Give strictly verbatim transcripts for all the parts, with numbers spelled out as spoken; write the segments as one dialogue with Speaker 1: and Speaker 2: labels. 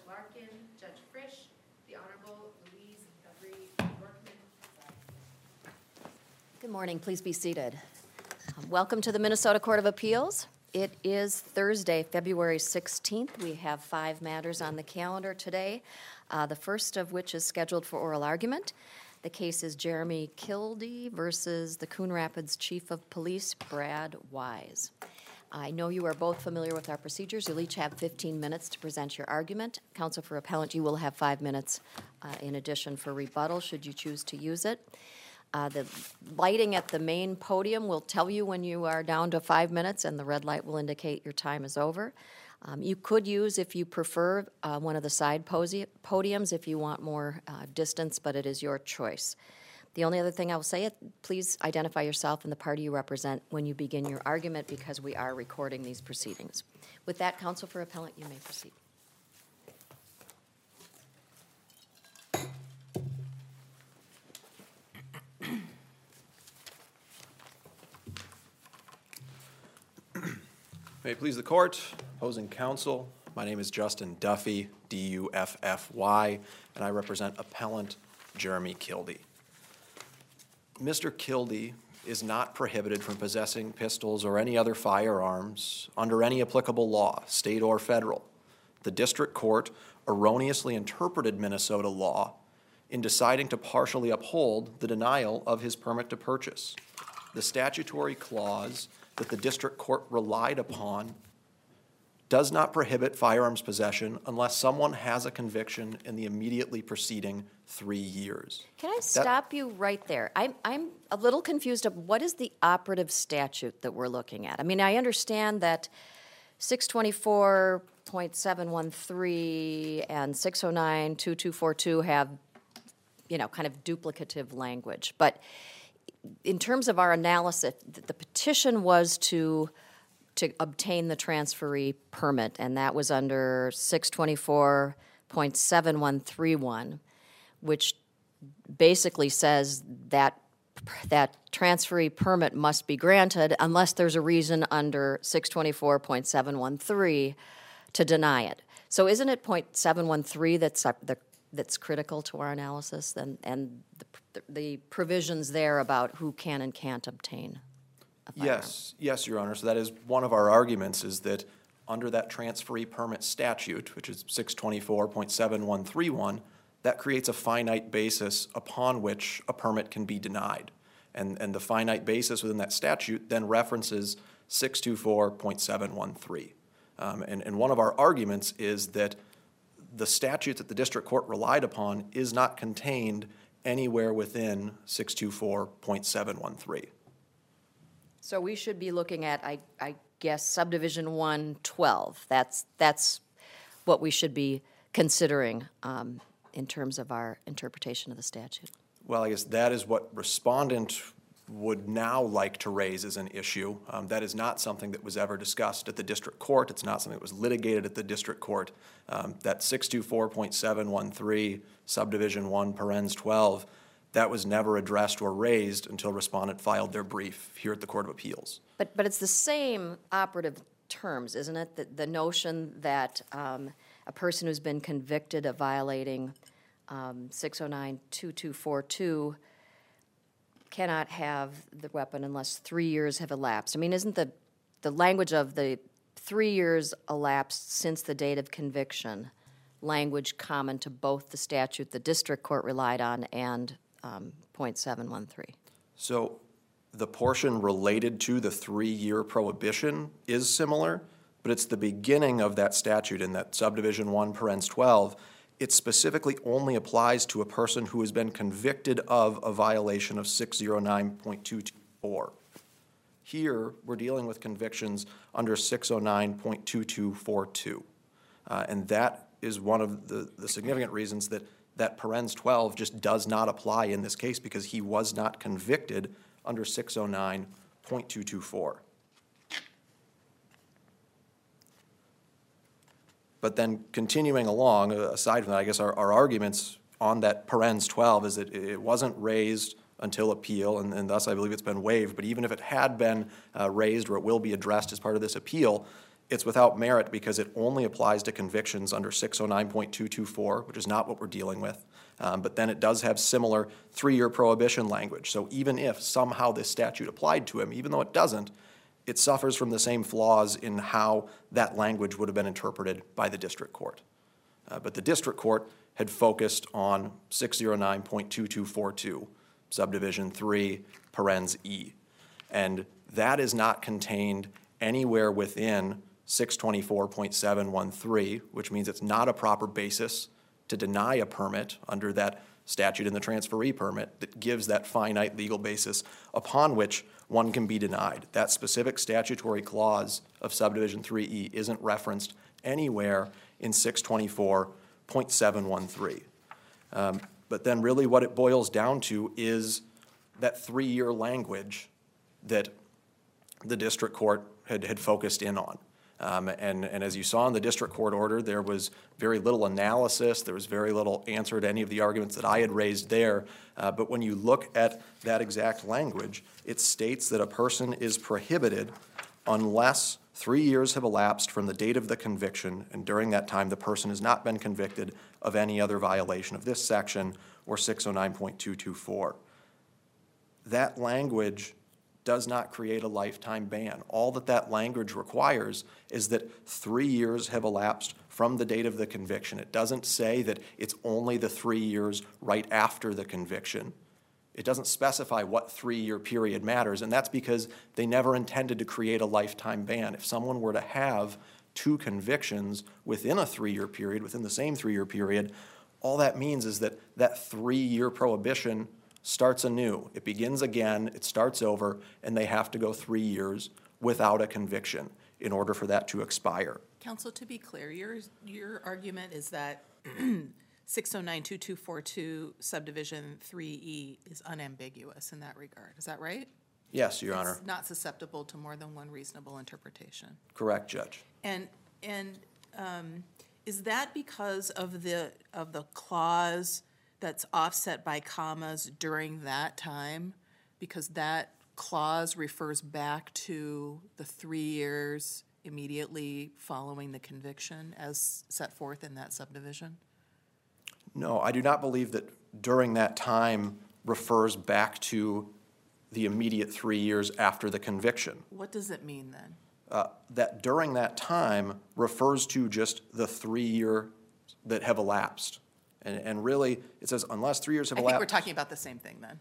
Speaker 1: Larkin, Judge Frisch, the Honorable Louise Every Workman.
Speaker 2: Good morning. Please be seated. Um, Welcome to the Minnesota Court of Appeals. It is Thursday, February sixteenth. We have five matters on the calendar today, uh, the first of which is scheduled for oral argument. The case is Jeremy Kildee versus the Coon Rapids Chief of Police, Brad Wise. I know you are both familiar with our procedures. You'll each have fifteen minutes to present your argument. Counsel for appellant, you will have five minutes uh, in addition for rebuttal, should you choose to use it. Uh, the lighting at the main podium will tell you when you are down to five minutes, and the red light will indicate your time is over. Um, you could use, if you prefer, uh, one of the side posi- podiums if you want more uh, distance, but it is your choice. The only other thing I will say, please identify yourself and the party you represent when you begin your argument, because we are recording these proceedings. With that, counsel for appellant, you may proceed.
Speaker 3: May it please the court, opposing counsel, my name is Justin Duffy, D U F F Y, and I represent appellant Jeremy Kildee. Mister Kildee is not prohibited from possessing pistols or any other firearms under any applicable law, state or federal. The district court erroneously interpreted Minnesota law in deciding to partially uphold the denial of his permit to purchase. The statutory clause that the district court relied upon does not prohibit firearms possession unless someone has a conviction in the immediately preceding three years.
Speaker 2: Can I stop that, you right there? I'm, I'm a little confused of what is the operative statute that we're looking at. I mean, I understand that six twenty-four point seven one three and six oh nine two two four two have, you know, kind of duplicative language, but in terms of our analysis, the petition was to to obtain the transferee permit, and that was under six twenty-four point seven one three one, which basically says that that transferee permit must be granted unless there's a reason under six twenty-four point seven one three to deny it. So isn't it point seven one three that's uh, the that's critical to our analysis, and, and the, the provisions there about who can and can't obtain a firearm?
Speaker 3: Yes, yes, Your Honor. So that is one of our arguments, is that under that transferee permit statute, which is six twenty-four point seven one three one, that creates a finite basis upon which a permit can be denied. And, and the finite basis within that statute then references six twenty-four point seven one three. Um, and, and one of our arguments is that the statute that the district court relied upon is not contained anywhere within six twenty-four point seven one three.
Speaker 2: So we should be looking at, I, I guess, subdivision one twelve. That's, that's what we should be considering um, in terms of our interpretation of the statute.
Speaker 3: Well, I guess that is what respondent would now like to raise as an issue. Um, that is not something that was ever discussed at the district court. It's not something that was litigated at the district court. Um, that six twenty-four point seven one three, subdivision one, parens twelve, that was never addressed or raised until respondent filed their brief here at the Court of Appeals.
Speaker 2: But, but it's the same operative terms, isn't it? The, the notion that um, a person who's been convicted of violating um, six oh nine two two four two cannot have the weapon unless three years have elapsed. I mean, isn't the, the language of the three years elapsed since the date of conviction language common to both the statute the district court relied on and um, point seven one three?
Speaker 3: So the portion related to the three-year prohibition is similar, but it's the beginning of that statute in that subdivision one, parens twelve. It specifically only applies to a person who has been convicted of a violation of six oh nine point two two four. Here, we're dealing with convictions under six oh nine point two two four two. Uh, and that is one of the, the significant reasons that that parens twelve just does not apply in this case, because he was not convicted under six oh nine point two two four. But then continuing along, aside from that, I guess our, our arguments on that parens twelve is that it wasn't raised until appeal, and, and thus I believe it's been waived. But even if it had been uh, raised, or it will be addressed as part of this appeal, It's without merit because it only applies to convictions under six oh nine point two two four, which is not what we're dealing with. Um, but then it does have similar three-year prohibition language. So even if somehow this statute applied to him, even though it doesn't, it suffers from the same flaws in how that language would have been interpreted by the district court. Uh, but the district court had focused on six oh nine point two two four two, subdivision three, parens E. And that is not contained anywhere within six twenty-four point seven one three, which means it's not a proper basis to deny a permit under that statute in the transferee permit that gives that finite legal basis upon which one can be denied. That specific statutory clause of subdivision three E isn't referenced anywhere in six twenty-four point seven one three. Um, but then really what it boils down to is that three-year language that the district court had, had focused in on. Um, and, and as you saw in the district court order, there was very little analysis, there was very little answer to any of the arguments that I had raised there. Uh, but when you look at that exact language, it states that a person is prohibited unless three years have elapsed from the date of the conviction, and during that time the person has not been convicted of any other violation of this section or six oh nine point two two four. That language does not create a lifetime ban. All that that language requires is that three years have elapsed from the date of the conviction. It doesn't say that it's only the three years right after the conviction. It doesn't specify what three-year period matters, and that's because they never intended to create a lifetime ban. If someone were to have two convictions within a three-year period, within the same three-year period, all that means is that that three-year prohibition starts anew. It begins again, it starts over, and they have to go three years without a conviction in order for that to expire.
Speaker 4: Counsel, to be clear, your, your argument is that six oh nine two two four two subdivision three E is unambiguous in that regard. Is that right?
Speaker 3: Yes, Your Honor.
Speaker 4: It's not susceptible to more than one reasonable interpretation.
Speaker 3: Correct, Judge.
Speaker 4: And and um, is that because of the of the clause that's offset by commas during that time? Because that clause refers back to the three years immediately following the conviction as set forth in that subdivision?
Speaker 3: No, I do not believe that during that time refers back to the immediate three years after the conviction.
Speaker 4: What does it mean then?
Speaker 3: Uh, that during that time refers to just the three year that have elapsed. And, and really, it says unless three years have
Speaker 4: I
Speaker 3: elapsed.
Speaker 4: think we're talking about the same thing then.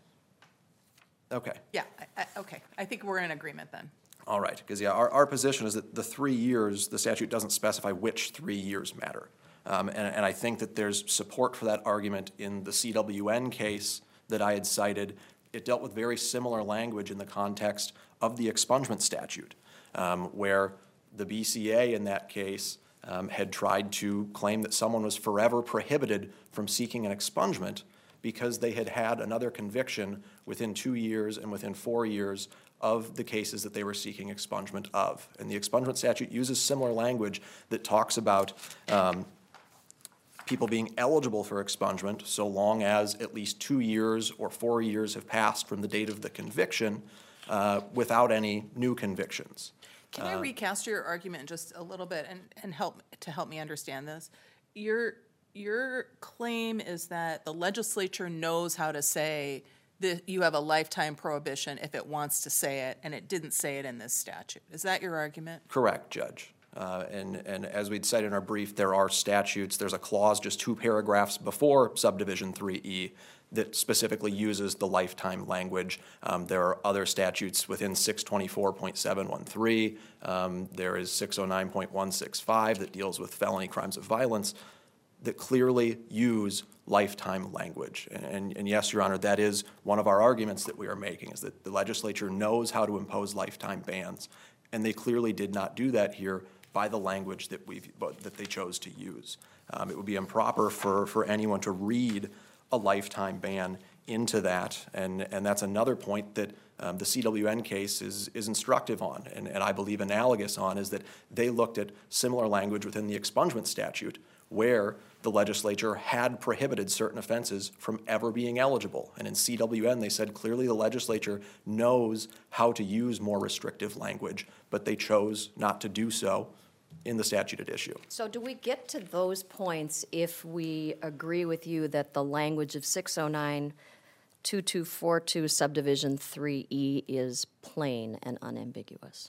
Speaker 3: Okay.
Speaker 4: Yeah, I, I, okay. I think we're in agreement then.
Speaker 3: All right, because yeah, our, our position is that the three years, the statute doesn't specify which three years matter. Um, and, and I think that there's support for that argument in the C W N case that I had cited. It dealt with very similar language in the context of the expungement statute, um, where the B C A in that case um, had tried to claim that someone was forever prohibited from seeking an expungement because they had had another conviction within two years and within four years of the cases that they were seeking expungement of. And the expungement statute uses similar language that talks about um, people being eligible for expungement so long as at least two years or four years have passed from the date of the conviction uh, without any new convictions.
Speaker 4: Can I recast your argument just a little bit and, and help to help me understand this? Your your claim is that the legislature knows how to say that you have a lifetime prohibition if it wants to say it, and it didn't say it in this statute. Is that your argument?
Speaker 3: Correct, Judge. Uh, and, and as we'd cited in our brief, there are statutes, there's a clause just two paragraphs before subdivision three E that specifically uses the lifetime language. Um, there are other statutes within six twenty-four point seven one three. Um, there is six oh nine point one six five that deals with felony crimes of violence that clearly use lifetime language. And, and yes, Your Honor, that is one of our arguments that we are making, is that the legislature knows how to impose lifetime bans, and they clearly did not do that here by the language that we've that they chose to use. Um, it would be improper for, for anyone to read a lifetime ban into that, and, and that's another point that um, the C W N case is, is instructive on, and, and I believe analogous on, is that they looked at similar language within the expungement statute where the legislature had prohibited certain offenses from ever being eligible. And in C W N, they said clearly the legislature knows how to use more restrictive language, but they chose not to do so in the statute at issue.
Speaker 2: So do we get to those points if we agree with you that the language of six oh nine two two four two subdivision three E is plain and unambiguous?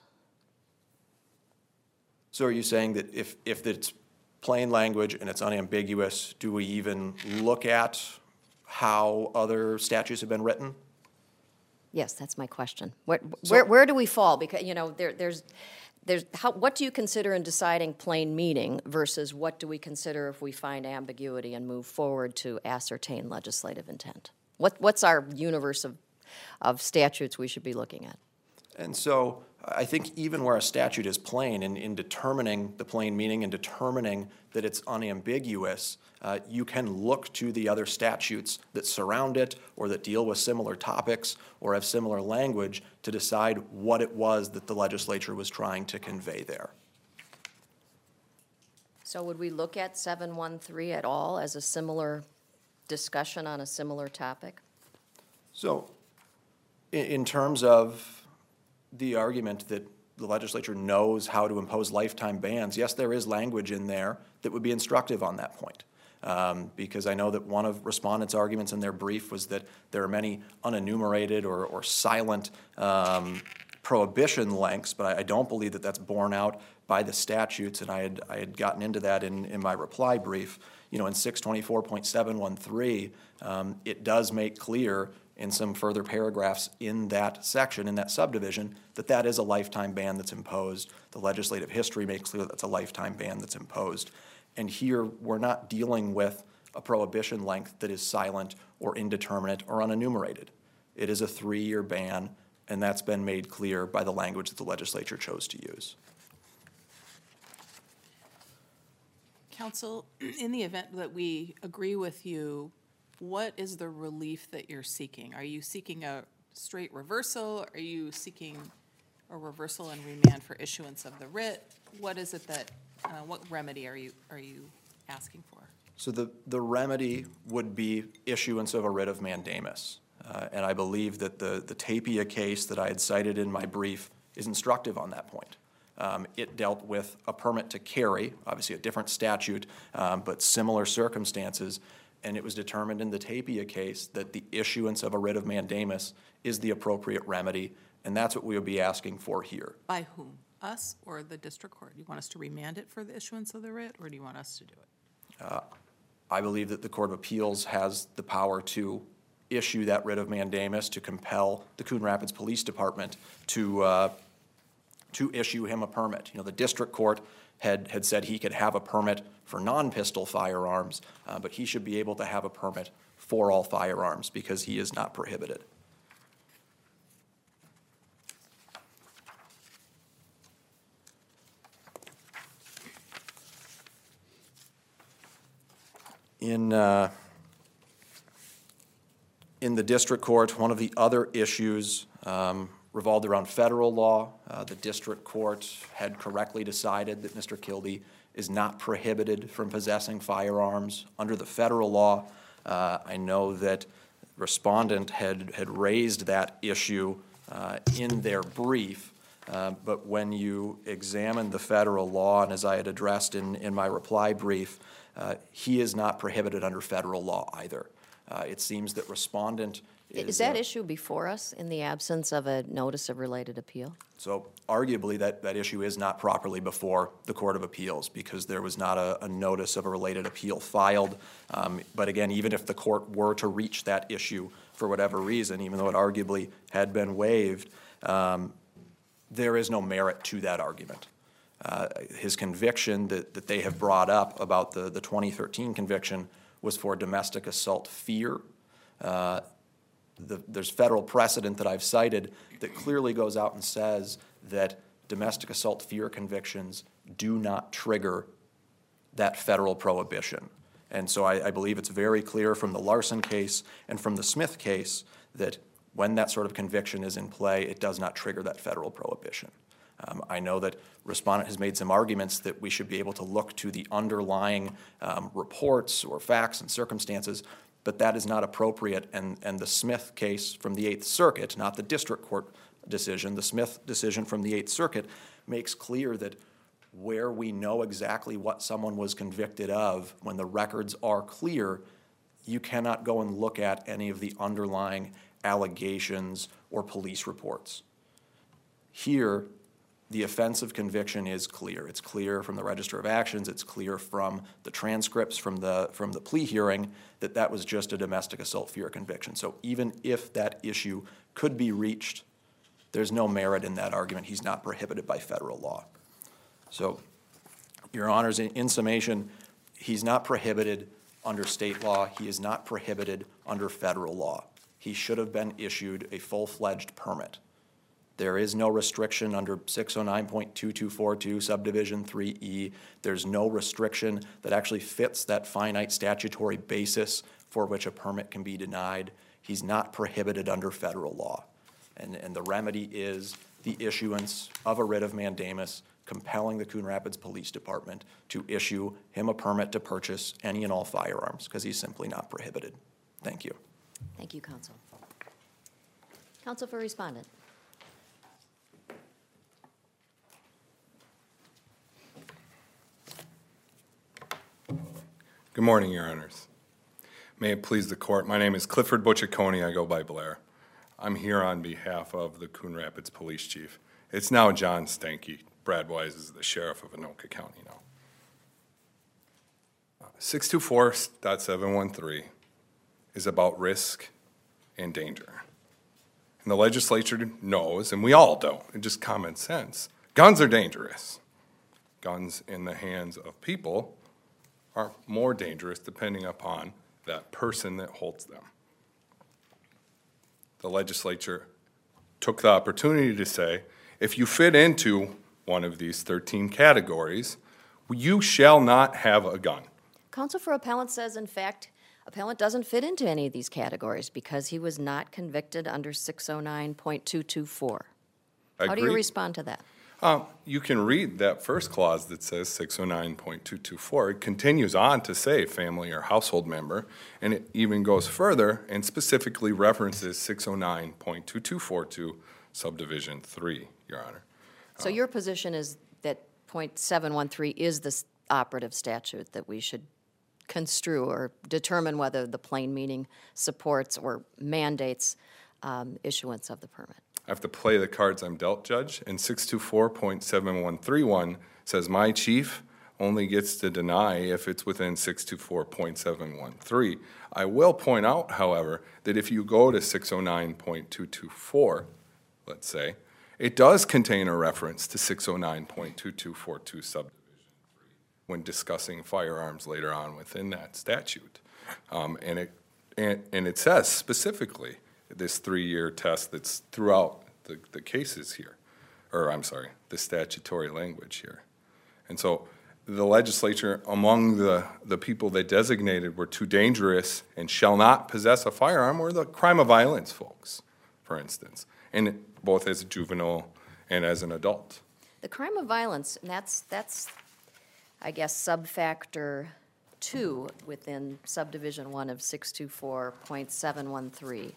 Speaker 3: So are you saying that if, if it's plain language and it's unambiguous, do we even look at how other statutes have been written?
Speaker 2: Yes, that's my question. Where,
Speaker 3: So-
Speaker 2: where, where do we fall? Because, you know, there, there's, there's, how, what do you consider in deciding plain meaning versus what do we consider if we find ambiguity and move forward to ascertain legislative intent? What, what's our universe of, of statutes we should be looking at?
Speaker 3: And so I think even where a statute is plain, in, in determining the plain meaning and determining that it's unambiguous, uh, you can look to the other statutes that surround it or that deal with similar topics or have similar language to decide what it was that the legislature was trying to convey there.
Speaker 2: So would we look at seven one three at all as a similar discussion on a similar topic?
Speaker 3: So in, in terms of the argument that the legislature knows how to impose lifetime bans, yes, there is language in there that would be instructive on that point. Um, because I know that one of respondents' arguments in their brief was that there are many unenumerated or, or silent um, prohibition lengths, but I, I don't believe that that's borne out by the statutes, and I had, I had gotten into that in, in my reply brief. You know, in six twenty-four point seven one three, um, it does make clear in some further paragraphs in that section, in that subdivision, that that is a lifetime ban that's imposed. The legislative history makes clear that that's a lifetime ban that's imposed. And here, we're not dealing with a prohibition length that is silent or indeterminate or unenumerated. It is a three-year ban, and that's been made clear by the language that the legislature chose to use.
Speaker 4: Counsel, in the event that we agree with you, what is the relief that you're seeking? Are you seeking a straight reversal? Are you seeking a reversal and remand for issuance of the writ? What is it that, uh, what remedy are you, are you asking for?
Speaker 3: So the, the remedy would be issuance of a writ of mandamus. Uh, and I believe that the, the Tapia case that I had cited in my brief is instructive on that point. Um, it dealt with a permit to carry, obviously a different statute, um, but similar circumstances, and it was determined in the Tapia case that the issuance of a writ of mandamus is the appropriate remedy, and that's what we would be asking for here.
Speaker 4: By whom? Us or the district court? Do you want us to remand it for the issuance of the writ, or do you want us to do it?
Speaker 3: Uh, I believe that the Court of Appeals has the power to issue that writ of mandamus to compel the Coon Rapids Police Department to uh, to issue him a permit. You know, the district court had, had said he could have a permit for non-pistol firearms, uh, but he should be able to have a permit for all firearms because he is not prohibited. In, uh, in the district court, one of the other issues um, revolved around federal law. Uh, the district court had correctly decided that Mister Kildee is not prohibited from possessing firearms under the federal law. Uh, I know that respondent had, had raised that issue uh, in their brief, uh, but when you examine the federal law, and as I had addressed in, in my reply brief, uh, he is not prohibited under federal law either. Uh, it seems that respondent is...
Speaker 2: Is that
Speaker 3: uh,
Speaker 2: issue before us in the absence of a notice of related appeal?
Speaker 3: So arguably, that, that issue is not properly before the Court of Appeals because there was not a, a notice of a related appeal filed. Um, but again, even if the court were to reach that issue for whatever reason, even though it arguably had been waived, um, there is no merit to that argument. Uh, his conviction that, that they have brought up about the, the twenty thirteen conviction was for domestic assault fear. Uh, The, there's federal precedent that I've cited that clearly goes out and says that domestic assault fear convictions do not trigger that federal prohibition. And so I, I believe it's very clear from the Larson case and from the Smith case that when that sort of conviction is in play, it does not trigger that federal prohibition. Um, I know that respondent has made some arguments that we should be able to look to the underlying um, reports or facts and circumstances, but that is not appropriate, and, and the Smith case from the Eighth Circuit, not the district court decision, the Smith decision from the Eighth Circuit makes clear that where we know exactly what someone was convicted of, when the records are clear, you cannot go and look at any of the underlying allegations or police reports. Here, the offense of conviction is clear. It's clear from the Register of Actions, it's clear from the transcripts from the, from the plea hearing that that was just a domestic assault fear conviction. So even if that issue could be reached, there's no merit in that argument. He's not prohibited by federal law. So, Your Honors, in, in summation, he's not prohibited under state law. He is not prohibited under federal law. He should have been issued a full-fledged permit. There is no restriction under six oh nine point two two four two subdivision three E. There's no restriction that actually fits that finite statutory basis for which a permit can be denied. He's not prohibited under federal law. And, and the remedy is the issuance of a writ of mandamus compelling the Coon Rapids Police Department to issue him a permit to purchase any and all firearms, because he's simply not prohibited. Thank you.
Speaker 2: Thank you, counsel. Counsel for respondent.
Speaker 5: Good morning, Your Honors. May it please the court, my name is Clifford Butchicone, I go by Blair. I'm here on behalf of the Coon Rapids Police Chief. It's now John Stanky. Brad Wise is the sheriff of Anoka County now. six two four point seven one three is about risk and danger. And the legislature knows, and we all don't, it's just common sense, guns are dangerous. Guns in the hands of people are more dangerous depending upon that person that holds them. The legislature took the opportunity to say, if you fit into one of these thirteen categories, you shall not have a gun.
Speaker 2: Counsel for appellant says, in fact, appellant doesn't fit into any of these categories because he was not convicted under six oh nine point two two four. How do you
Speaker 5: Agreed.
Speaker 2: respond to that?
Speaker 5: Um, you can read that first clause that says six oh nine point two two four. It continues on to say family or household member, and it even goes further and specifically references six oh nine point two two four two subdivision three, Your Honor.
Speaker 2: So your position is that point seven one three is the s- operative statute that we should construe or determine whether the plain meaning supports or mandates um, issuance of the permit.
Speaker 5: I have to play the cards I'm dealt, Judge, and six two four point seven one three one says my chief only gets to deny if it's within six two four point seven one three. I will point out, however, that if you go to six oh nine point two two four, let's say, it does contain a reference to six oh nine point two two four two subdivision three when discussing firearms later on within that statute. Um, and, it, and, and it says specifically this three-year test that's throughout the, the cases here, or I'm sorry, the statutory language here. And so the legislature, among the, the people they designated were too dangerous and shall not possess a firearm were the crime of violence folks, for instance, and both as a juvenile and as an adult.
Speaker 2: The crime of violence, and that's, that's, I guess, subfactor two within subdivision one of six two four point seven one three.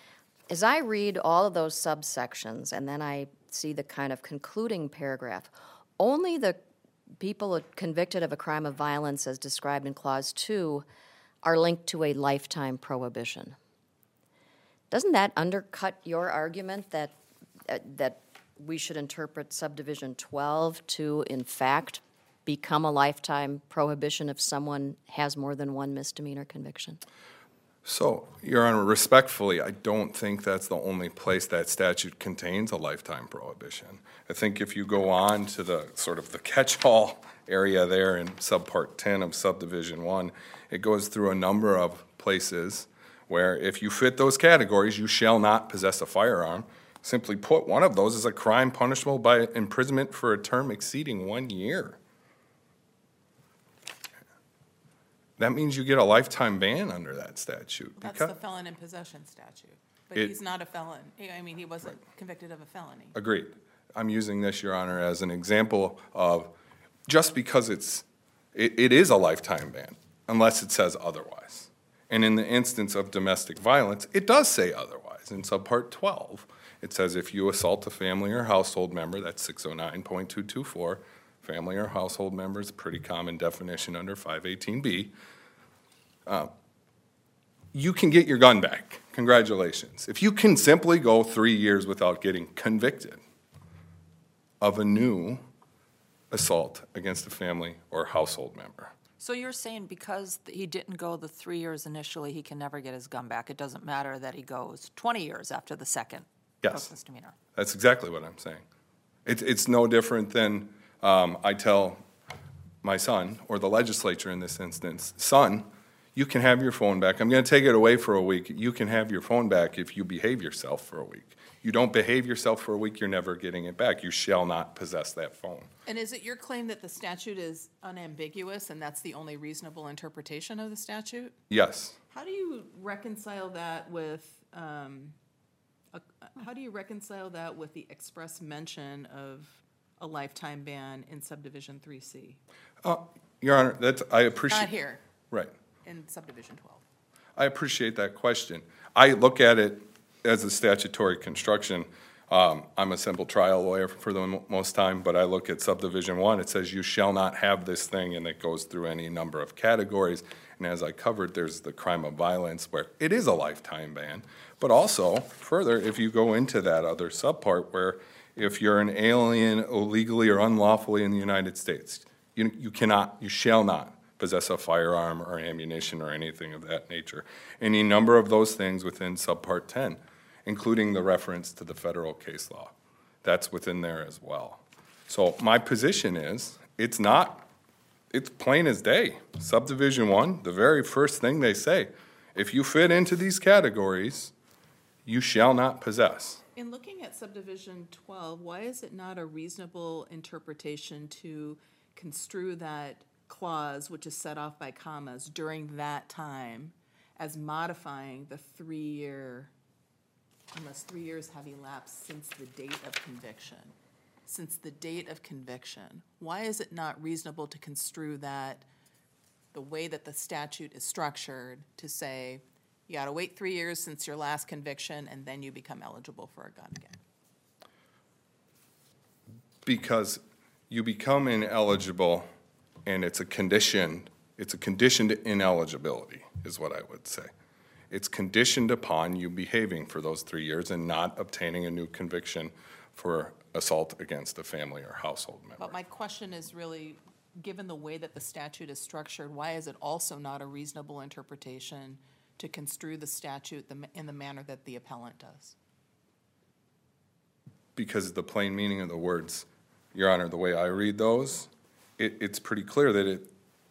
Speaker 2: As I read all of those subsections, and then I see the kind of concluding paragraph, only the people convicted of a crime of violence as described in Clause two are linked to a lifetime prohibition. Doesn't that undercut your argument that, uh, that we should interpret subdivision twelve to, in fact, become a lifetime prohibition if someone has more than one misdemeanor conviction?
Speaker 5: So, Your Honor, respectfully, I don't think that's the only place that statute contains a lifetime prohibition. I think if you go on to the sort of the catch-all area there in subpart ten of subdivision one, it goes through a number of places where if you fit those categories, you shall not possess a firearm. Simply put, one of those is a crime punishable by imprisonment for a term exceeding one year. That means you get a lifetime ban under that statute.
Speaker 4: That's
Speaker 5: because-
Speaker 4: the felon in possession statute. But
Speaker 5: It-
Speaker 4: he's not a felon. I mean, he wasn't convicted of a felony.
Speaker 5: Agreed. I'm using this, Your Honor, as an example of just because it's, it, it is a lifetime ban, unless it says otherwise. And in the instance of domestic violence, it does say otherwise. In subpart twelve, it says if you assault a family or household member, that's six oh nine point two two four, family or household members, pretty common definition under five eighteen B, uh, you can get your gun back. Congratulations. If you can simply go three years without getting convicted of a new assault against a family or household member.
Speaker 6: So you're saying because he didn't go the three years initially, he can never get his gun back? It doesn't matter that he goes twenty years after the second
Speaker 5: Yes.
Speaker 6: gross misdemeanor?
Speaker 5: That's exactly what I'm saying. It's, it's no different than um, I tell my son, or the legislature in this instance, son, you can have your phone back. I'm going to take it away for a week. You can have your phone back if you behave yourself for a week. You don't behave yourself for a week, you're never getting it back. You shall not possess that phone.
Speaker 4: And is it your claim that the statute is unambiguous and that's the only reasonable interpretation of the statute?
Speaker 5: Yes.
Speaker 4: How do you reconcile that with, um, a, how do you reconcile that with the express mention of a lifetime ban in subdivision three C?
Speaker 5: Uh, Your Honor, that's, I appreciate.
Speaker 4: Not here,
Speaker 5: Right.
Speaker 4: in subdivision twelve.
Speaker 5: I appreciate that question. I look at it as a statutory construction. Um, I'm a simple trial lawyer for the mo- most time, but I look at subdivision one, it says you shall not have this thing, and it goes through any number of categories. And as I covered, there's the crime of violence where it is a lifetime ban. But also, further, if you go into that other subpart where if you're an alien illegally or unlawfully in the United States, you, you cannot, you shall not possess a firearm or ammunition or anything of that nature. Any number of those things within subpart ten, including the reference to the federal case law. That's within there as well. So my position is, it's not, it's plain as day. Subdivision one, the very first thing they say, if you fit into these categories, you shall not possess.
Speaker 4: In looking at subdivision twelve, why is it not a reasonable interpretation to construe that clause, which is set off by commas, during that time as modifying the three-year, unless three years have elapsed since the date of conviction? Since the date of conviction, why is it not reasonable to construe that the way that the statute is structured to say, you gotta wait three years since your last conviction and then you become eligible for a gun again?
Speaker 5: Because you become ineligible, and it's a condition, it's a conditioned ineligibility, is what I would say. It's conditioned upon you behaving for those three years and not obtaining a new conviction for assault against a family or household member.
Speaker 4: But my question is really, given the way that the statute is structured, why is it also not a reasonable interpretation to construe the statute the- in the manner that the appellant does?
Speaker 5: Because the plain meaning of the words, Your Honor, the way I read those, it, it's pretty clear that it,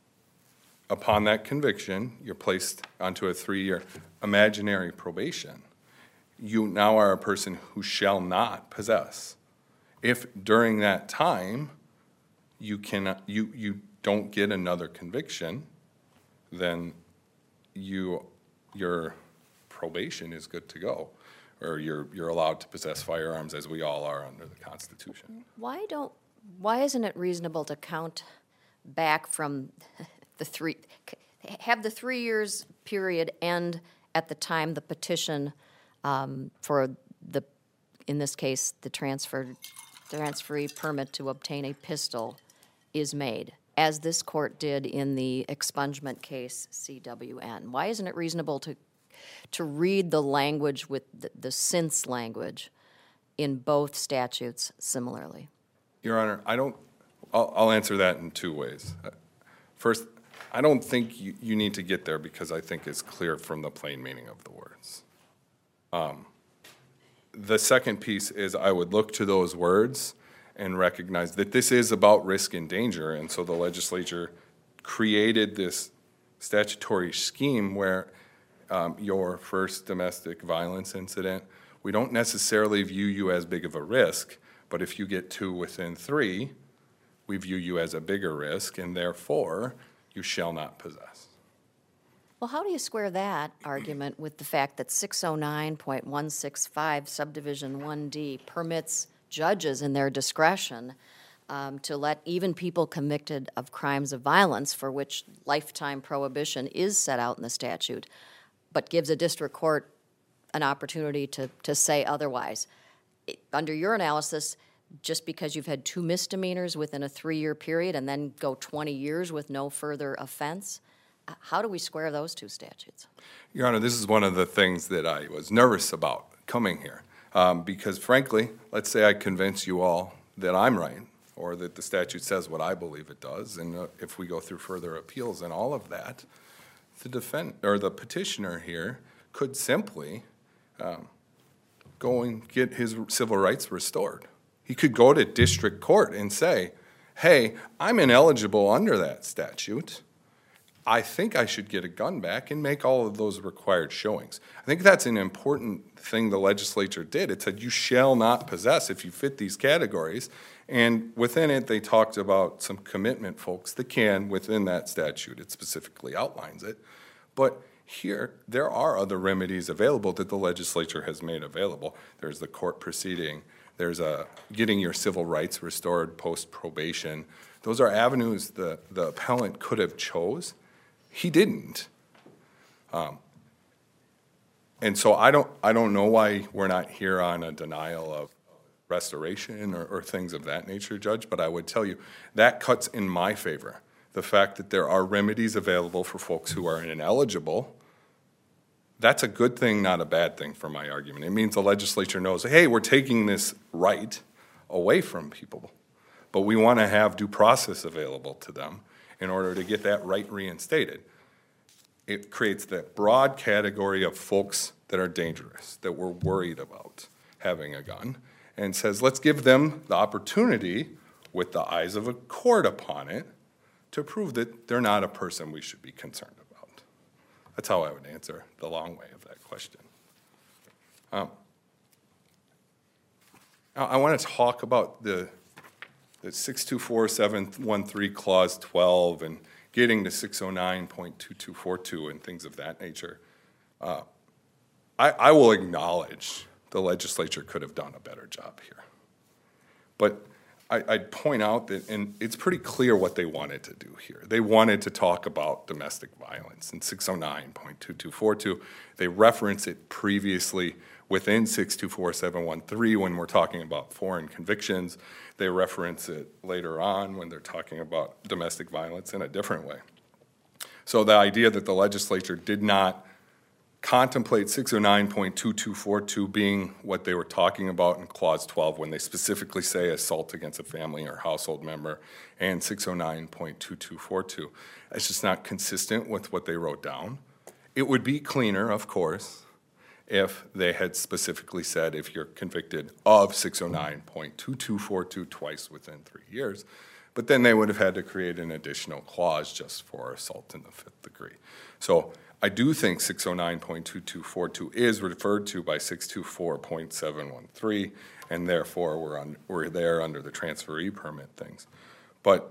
Speaker 5: upon that conviction, you're placed onto a three-year imaginary probation. You now are a person who shall not possess. If during that time you cannot, you, you don't get another conviction, then you, your probation is good to go, or you're, you're allowed to possess firearms as we all are under the Constitution.
Speaker 2: Why don't, why isn't it reasonable to count back from the three, have the three years period end at the time the petition um, for the, in this case, the transfer, transferee permit to obtain a pistol is made, as this court did in the expungement case C W N? Why isn't it reasonable to, to read the language with the, the since language in both statutes similarly?
Speaker 5: Your Honor, I don't, I'll, I'll answer that in two ways. Uh, First, I don't think you, you need to get there because I think it's clear from the plain meaning of the words. Um, the second piece is I would look to those words and recognize that this is about risk and danger, and so the legislature created this statutory scheme where um, your first domestic violence incident, we don't necessarily view you as big of a risk, but if you get two within three, we view you as a bigger risk, and therefore, you shall not possess.
Speaker 2: Well, how do you square that argument with the fact that six oh nine point one six five subdivision one D permits judges in their discretion um, to let even people convicted of crimes of violence for which lifetime prohibition is set out in the statute, but gives a district court an opportunity to, to say otherwise? It, under your analysis, just because you've had two misdemeanors within a three-year period and then go twenty years with no further offense? Uh, How do we square those two statutes?
Speaker 5: Your Honor, this is one of the things that I was nervous about coming here. Um, because frankly, let's say I convince you all that I'm right, or that the statute says what I believe it does, and uh, if we go through further appeals and all of that, the defend, or the petitioner here could simply um, go and get his civil rights restored. He could go to district court and say, hey, I'm ineligible under that statute. I think I should get a gun back, and make all of those required showings. I think that's an important thing the legislature did. It said you shall not possess if you fit these categories. And within it, they talked about some commitment folks that can, within that statute, it specifically outlines it. But here, there are other remedies available that the legislature has made available. There's the court proceeding. There's a getting your civil rights restored post probation. Those are avenues the, the appellant could have chose. He didn't. Um, and so I don't, I don't know why we're not here on a denial of restoration or, or things of that nature, Judge, but I would tell you that cuts in my favor. The fact that there are remedies available for folks who are ineligible, that's a good thing, not a bad thing for my argument. It means the legislature knows, hey, we're taking this right away from people, but we want to have due process available to them in order to get that right reinstated. It creates that broad category of folks that are dangerous, that we're worried about having a gun, and says, let's give them the opportunity, with the eyes of a court upon it, to prove that they're not a person we should be concerned about. That's how I would answer the long way of that question. Um, now I want to talk about the the six two four seven one three clause twelve and getting to six oh nine point two two four two and things of that nature. Uh, I, I will acknowledge the legislature could have done a better job here. But I, I'd point out that, and it's pretty clear what they wanted to do here. They wanted to talk about domestic violence in six oh nine point two two four two. They reference it previously within six two four seven one three when we're talking about foreign convictions. They reference it later on when they're talking about domestic violence in a different way. So the idea that the legislature did not contemplate six oh nine point two two four two being what they were talking about in clause twelve when they specifically say assault against a family or household member, and six oh nine point two two four two. It's just not consistent with what they wrote down. It would be cleaner, of course, if they had specifically said if you're convicted of six oh nine point two two four two twice within three years, but then they would have had to create an additional clause just for assault in the fifth degree. So I do think six oh nine point two two four two is referred to by six two four point seven one three, and therefore we're, on, we're there under the transferee permit things. But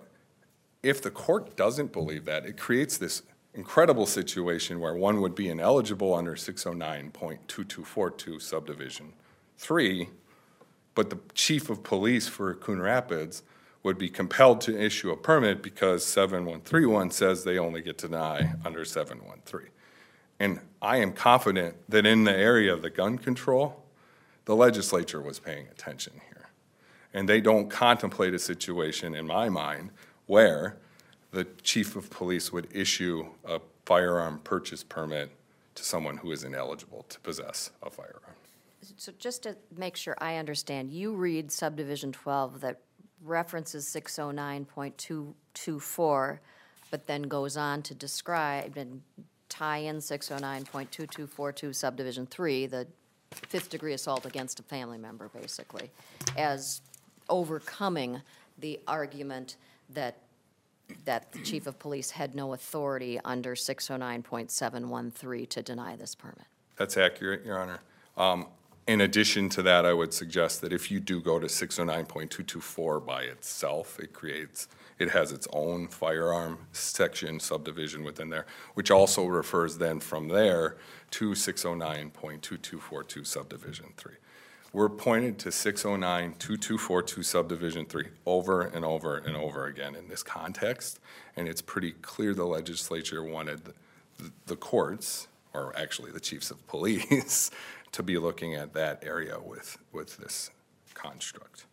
Speaker 5: if the court doesn't believe that, it creates this incredible situation where one would be ineligible under six oh nine point two two four two subdivision three, but the chief of police for Coon Rapids would be compelled to issue a permit because seven one three one says they only get to deny under seven one three. And I am confident that in the area of the gun control, the legislature was paying attention here. And they don't contemplate a situation, in my mind, where the chief of police would issue a firearm purchase permit to someone who is ineligible to possess a firearm.
Speaker 2: So just to make sure I understand, you read subdivision twelve that references six oh nine point two two four, but then goes on to describe and tie in six oh nine point two two four two subdivision three, the fifth degree assault against a family member, basically, as overcoming the argument that that the chief of police had no authority under six oh nine point seven one three to deny this permit.
Speaker 5: That's accurate, Your Honor. Um, in addition to that, I would suggest that if you do go to six oh nine point two two four by itself, it creates, it has its own firearm section subdivision within there, which also refers then from there to six oh nine point two two four two subdivision three. We're pointed to six oh nine point two two four two subdivision three over and over and over again in this context, and it's pretty clear the legislature wanted the, the courts, or actually the chiefs of police, to be looking at that area with, with this construct.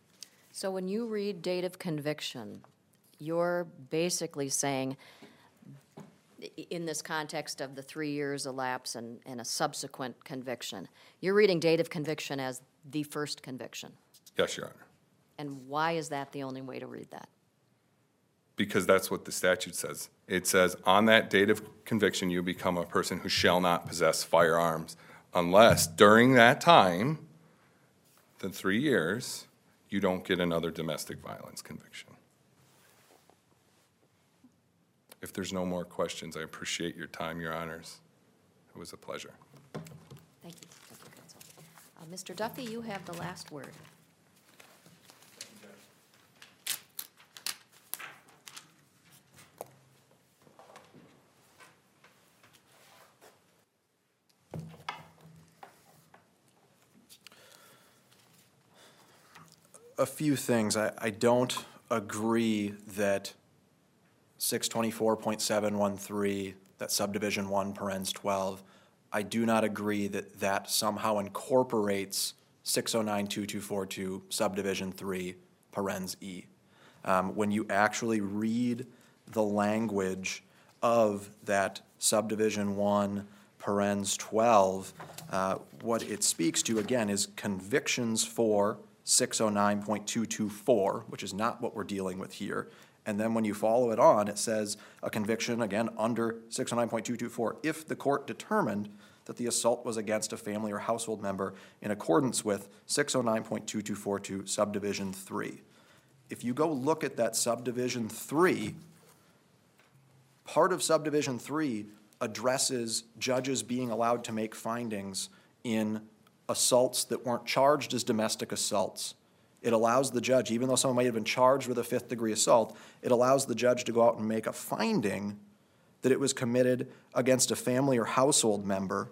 Speaker 2: So when you read date of conviction, you're basically saying, i- in this context of the three years elapse and, and a subsequent conviction, you're reading date of conviction as the first conviction.
Speaker 5: Yes, Your Honor.
Speaker 2: And why is that the only way to read that?
Speaker 5: Because that's what the statute says. It says, on that date of conviction, you become a person who shall not possess firearms unless during that time, the three years, you don't get another domestic violence conviction. If there's no more questions, I appreciate your time, Your Honors. It was a pleasure.
Speaker 2: Thank you. Thank you, counsel. Uh, Mister Duffy, you have the last word.
Speaker 3: A few things. I, I don't agree that six twenty-four point seven one three, that subdivision one, parens twelve, I do not agree that that somehow incorporates six oh nine two two four two, subdivision three, parens E. Um, when you actually read the language of that subdivision one, parens twelve, uh, what it speaks to, again, is convictions for six oh nine point two two four, which is not what we're dealing with here. And then when you follow it on, it says a conviction, again, under six oh nine point two two four, if the court determined that the assault was against a family or household member in accordance with six oh nine point two two four two, subdivision three. If you go look at that subdivision three, part of subdivision three addresses judges being allowed to make findings in assaults that weren't charged as domestic assaults. It allows the judge, even though someone might have been charged with a fifth degree assault, it allows the judge to go out and make a finding that it was committed against a family or household member,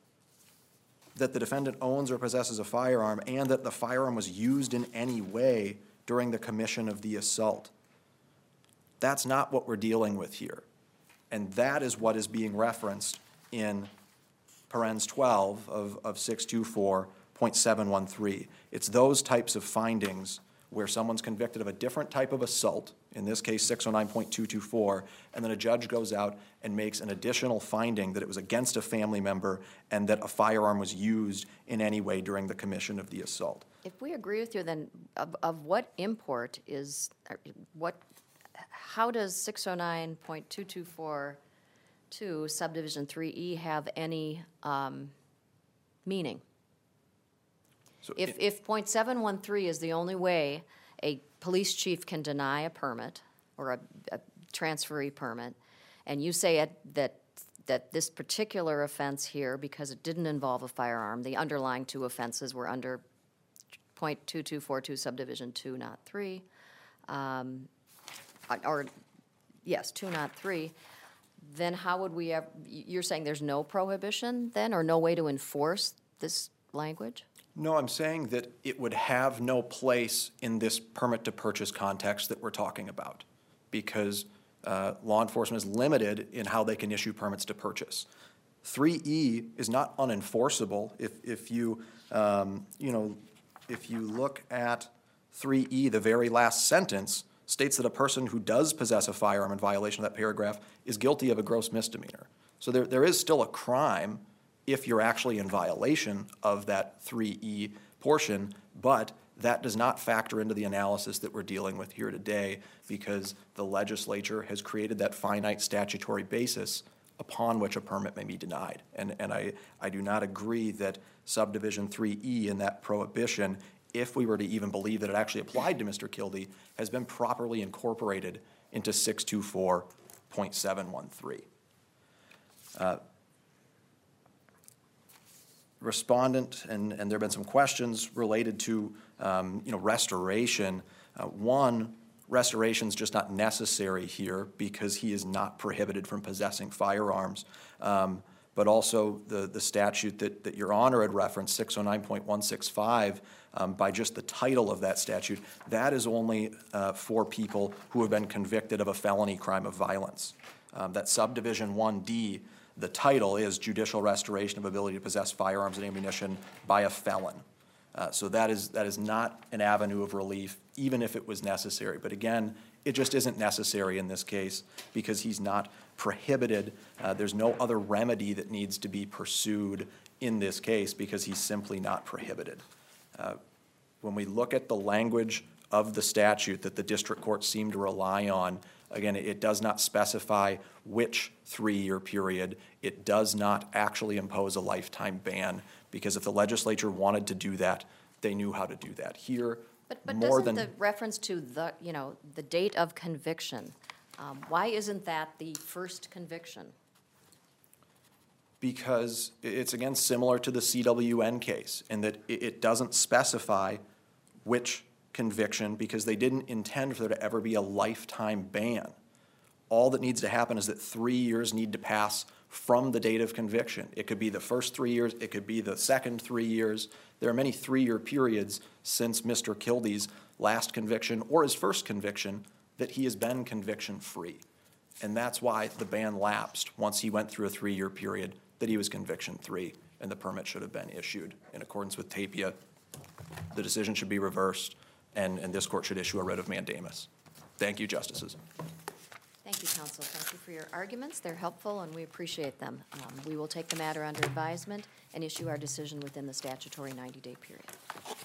Speaker 3: that the defendant owns or possesses a firearm, and that the firearm was used in any way during the commission of the assault. That's not what we're dealing with here. And that is what is being referenced in parens twelve of, of six twenty-four point seven one three. It's those types of findings where someone's convicted of a different type of assault, in this case six oh nine point two two four, and then a judge goes out and makes an additional finding that it was against a family member and that a firearm was used in any way during the commission of the assault.
Speaker 2: If we agree with you, then of, of what import is, or what, how does six oh nine point two two four two subdivision three E have any um, meaning?
Speaker 3: So
Speaker 2: If,
Speaker 3: it-
Speaker 2: if point seven one three is the only way a police chief can deny a permit or a, a transferee permit, and you say it, that, that this particular offense here, because it didn't involve a firearm, the underlying two offenses were under point two two four two subdivision two, not three, um, or, yes, two, not three, then how would we, ev- you're saying there's no prohibition then, or no way to enforce this language?
Speaker 3: No, I'm saying that it would have no place in this permit to purchase context that we're talking about, because uh, law enforcement is limited in how they can issue permits to purchase. three E is not unenforceable. If, if you, um, you know, if you look at three E, the very last sentence states that a person who does possess a firearm in violation of that paragraph is guilty of a gross misdemeanor. So there, there is still a crime if you're actually in violation of that three E portion, but that does not factor into the analysis that we're dealing with here today, because the legislature has created that finite statutory basis upon which a permit may be denied. And, and I, I do not agree that subdivision three E in that prohibition, if we were to even believe that it actually applied to Mister Kildee, has been properly incorporated into six twenty-four point seven one three. Uh, respondent, and, and there have been some questions related to, um, you know, restoration. Uh, one, restoration is just not necessary here because he is not prohibited from possessing firearms. Um, but also the, the statute that, that Your Honor had referenced, six oh nine point one six five, um, by just the title of that statute, that is only uh, for people who have been convicted of a felony crime of violence. Um, that subdivision one D, the title is judicial restoration of ability to possess firearms and ammunition by a felon. Uh, So that is, that is not an avenue of relief, even if it was necessary. But again, it just isn't necessary in this case because he's not prohibited. Uh, There's no other remedy that needs to be pursued in this case because he's simply not prohibited. Uh, When we look at the language of the statute that the district court seemed to rely on, again, it does not specify which three-year period. It does not actually impose a lifetime ban, because if the legislature wanted to do that, they knew how to do that. Here,
Speaker 2: But, but
Speaker 3: more
Speaker 2: doesn't
Speaker 3: than.
Speaker 2: the reference to the, you know, the date of conviction, um, why isn't that the first conviction?
Speaker 3: Because i- it's, again, similar to the C W N case, in that it, it doesn't specify which conviction, because they didn't intend for there to ever be a lifetime ban. All that needs to happen is that three years need to pass from the date of conviction. It could be the first three years, it could be the second three years. There are many three-year periods since Mister Kilde's last conviction or his first conviction that he has been conviction-free. And that's why the ban lapsed once he went through a three-year period, that he was conviction-free, and the permit should have been issued. In accordance with Tapia, the decision should be reversed, and, and this court should issue a writ of mandamus. Thank you, Justices.
Speaker 2: Thank you, counsel. Thank you for your arguments. They're helpful, and we appreciate them. Um, We will take the matter under advisement and issue our decision within the statutory ninety-day period.